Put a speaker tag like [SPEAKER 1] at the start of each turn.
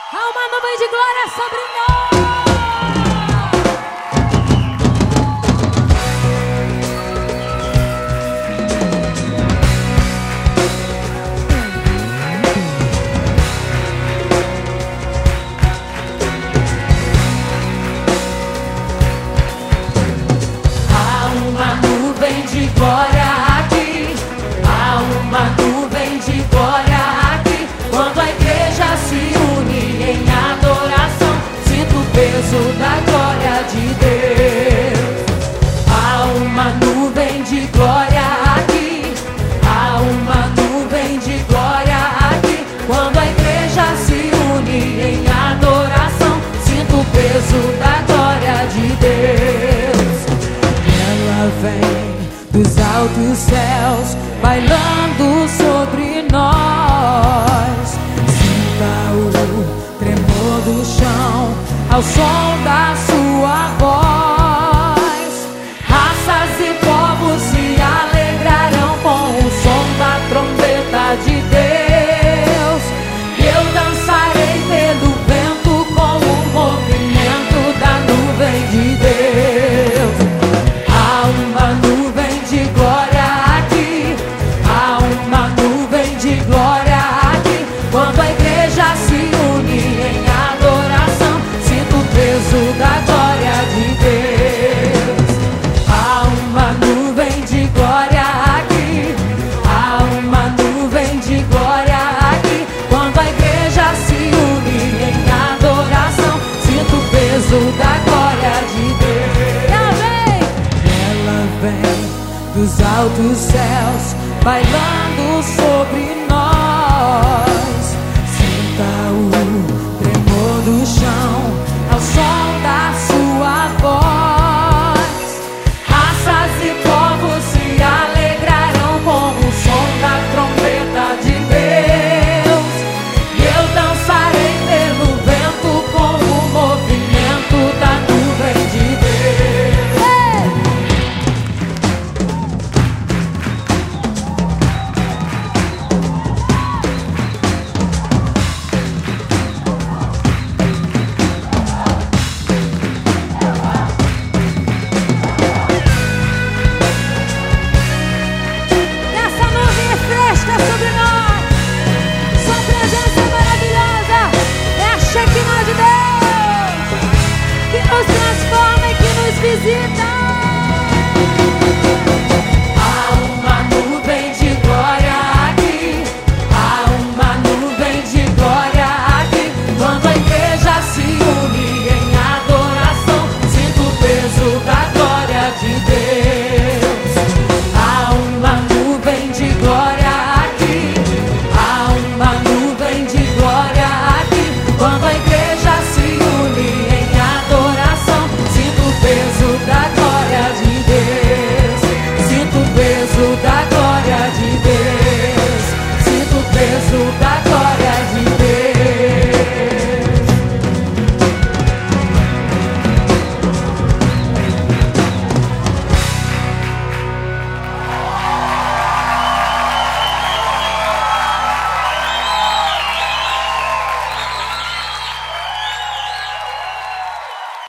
[SPEAKER 1] Há uma nuvem de glória sobre nós.
[SPEAKER 2] Há uma nuvem de glória aqui. Há uma nuvem de glória aqui. Quando a igreja se une em adoração, sinto o peso da glória de Deus. Há uma nuvem de glória aqui. Há uma nuvem de glória aqui. Quando a igreja se une em adoração, sinto o peso da glória de Deus. Ela vem dos altos céus, bailando sobre nós. Sinta o tremor do chão ao som da sua voz. Raças e povos se alegrarão com o som da trombeta de Deus. E eu dançarei pelo vento com o movimento da nuvem de Deus. Há uma nuvem de glória aqui. Há uma nuvem de glória aqui. Quando a igreja se une em adoração, sinto o peso da glória de Deus. Há uma nuvem de glória aqui. Há uma nuvem de glória aqui. Quando a igreja se une em adoração, sinto o peso da glória de Deus. Ela vem dos altos céus, bailando sobre